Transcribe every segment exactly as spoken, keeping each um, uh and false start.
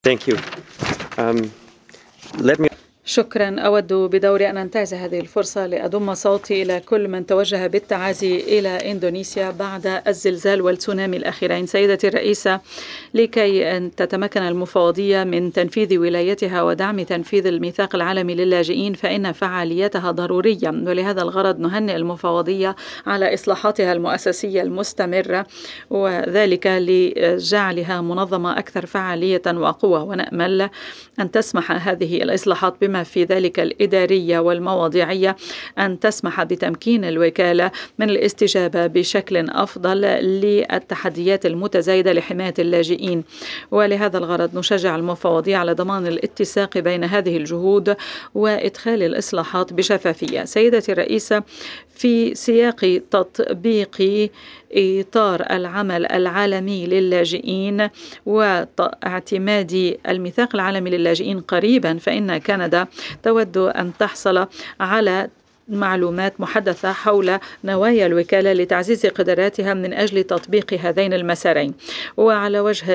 Thank you. Um, let me شكرا. أود بدوري أن أنتهز هذه الفرصة لأضم صوتي إلى كل من توجه بالتعازي إلى إندونيسيا بعد الزلزال والتسونامي الأخيرين. سيدتي الرئيسة، لكي أن تتمكن المفوضية من تنفيذ ولايتها ودعم تنفيذ الميثاق العالمي للاجئين فإن فعاليتها ضرورية، ولهذا الغرض نهنئ المفوضية على إصلاحاتها المؤسسية المستمرة، وذلك لجعلها منظمة أكثر فعالية وقوة، ونأمل أن تسمح هذه الإصلاحات بما في ذلك الإدارية والمواضيعية أن تسمح بتمكين الوكالة من الاستجابة بشكل أفضل للتحديات المتزايدة لحماية اللاجئين. ولهذا الغرض نشجع المفوضية على ضمان الاتساق بين هذه الجهود وإدخال الإصلاحات بشفافية. سيدتي الرئيسة، في سياق تطبيق إطار العمل العالمي للاجئين واعتماد الميثاق العالمي للاجئين قريبا، فإن كندا تود أن تحصل على معلومات محدثة حول نوايا الوكالة لتعزيز قدراتها من أجل تطبيق هذين المسارين. وعلى وجه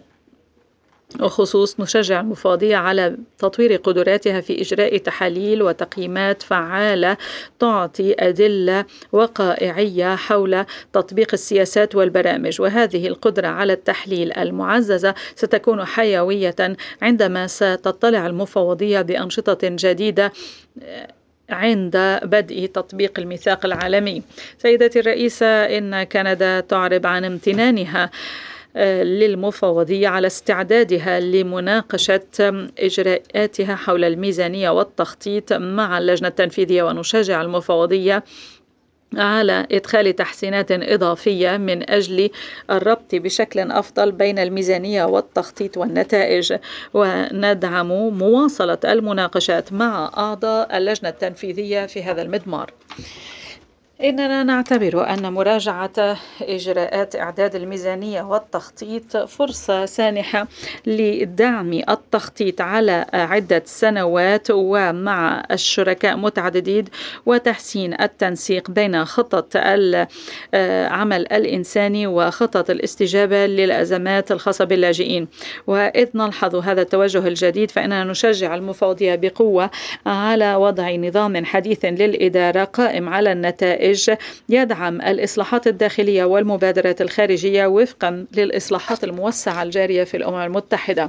وخصوص نشجع المفوضية على تطوير قدراتها في إجراء تحاليل وتقييمات فعالة تعطي أدلة وقائعية حول تطبيق السياسات والبرامج، وهذه القدرة على التحليل المعززة ستكون حيوية عندما ستطلع المفوضية بأنشطة جديدة عند بدء تطبيق الميثاق العالمي. سيدتي الرئيسة، إن كندا تعرب عن امتنانها للمفوضية على استعدادها لمناقشة إجراءاتها حول الميزانية والتخطيط مع اللجنة التنفيذية، ونشجع المفوضية على إدخال تحسينات إضافية من أجل الربط بشكل أفضل بين الميزانية والتخطيط والنتائج، وندعم مواصلة المناقشات مع أعضاء اللجنة التنفيذية في هذا المضمار. إننا نعتبر أن مراجعة إجراءات إعداد الميزانية والتخطيط فرصة سانحة لدعم التخطيط على عدة سنوات ومع الشركاء متعددين، وتحسين التنسيق بين خطط العمل الإنساني وخطط الاستجابة للأزمات الخاصة باللاجئين. وإذ نلحظ هذا التوجه الجديد، فإننا نشجع المفوضية بقوة على وضع نظام حديث للإدارة قائم على النتائج يدعم الإصلاحات الداخلية والمبادرات الخارجية وفقا للإصلاحات الموسعة الجارية في الأمم المتحدة.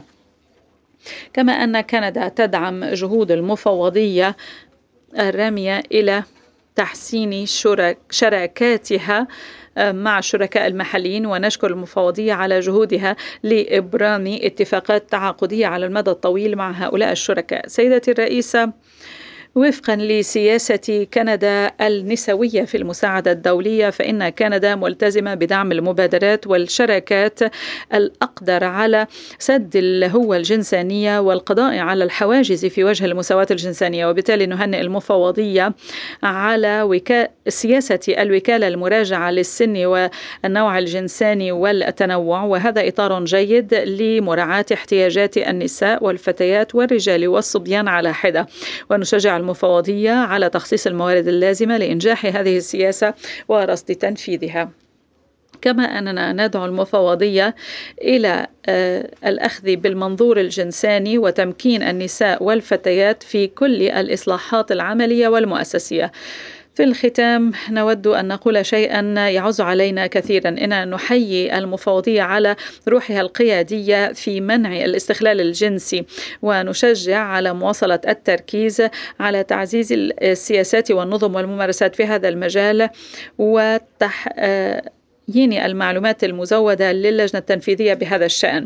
كما أن كندا تدعم جهود المفوضية الرامية إلى تحسين شراكاتها مع الشركاء المحليين، ونشكر المفوضية على جهودها لإبرام اتفاقات تعاقدية على المدى الطويل مع هؤلاء الشركاء. سيدتي الرئيسة، وفقا لسياسة كندا النسوية في المساعدة الدولية، فإن كندا ملتزمة بدعم المبادرات والشراكات الأقدر على سد الهوة الجنسانية والقضاء على الحواجز في وجه المساواة الجنسانية. وبالتالي نهنئ المفوضية على وكا... سياسة الوكالة المراجعة للسن والنوع الجنساني والتنوع، وهذا إطار جيد لمراعاة احتياجات النساء والفتيات والرجال والصبيان على حدة. ونشجع المفوضية على تخصيص الموارد اللازمة لإنجاح هذه السياسة ورصد تنفيذها. كما أننا ندعو المفوضية إلى الأخذ بالمنظور الجنساني وتمكين النساء والفتيات في كل الإصلاحات العملية والمؤسسية. في الختام نود أن نقول شيئا يعز علينا كثيرا، إن نحيي المفوضية على روحها القيادية في منع الاستغلال الجنسي، ونشجع على مواصلة التركيز على تعزيز السياسات والنظم والممارسات في هذا المجال، وتح يني المعلومات المزودة للجنة التنفيذية بهذا الشأن.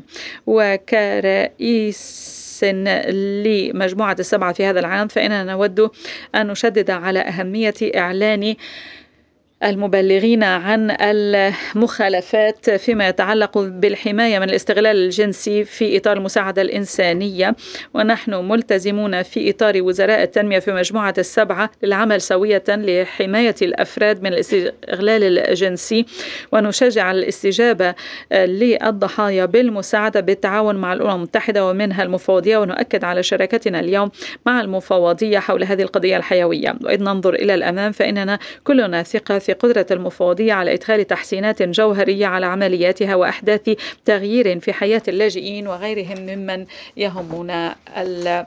وكرئيس لمجموعة السبعة في هذا العام، فإننا نود أن نشدد على أهمية إعلان المبلغين عن المخالفات فيما يتعلق بالحماية من الاستغلال الجنسي في إطار المساعدة الإنسانية، ونحن ملتزمون في إطار وزراء التنمية في مجموعة السبعة للعمل سوية لحماية الأفراد من الاستغلال الجنسي، ونشجع الاستجابة للضحايا بالمساعدة بالتعاون مع الأمم المتحدة ومنها المفوضية، ونؤكد على شراكتنا اليوم مع المفوضية حول هذه القضية الحيوية. وإذ ننظر إلى الأمام، فإننا كلنا ثقة في قدرة المفوضية على إدخال تحسينات جوهرية على عملياتها وأحداث تغيير في حياة اللاجئين وغيرهم ممن يهمنا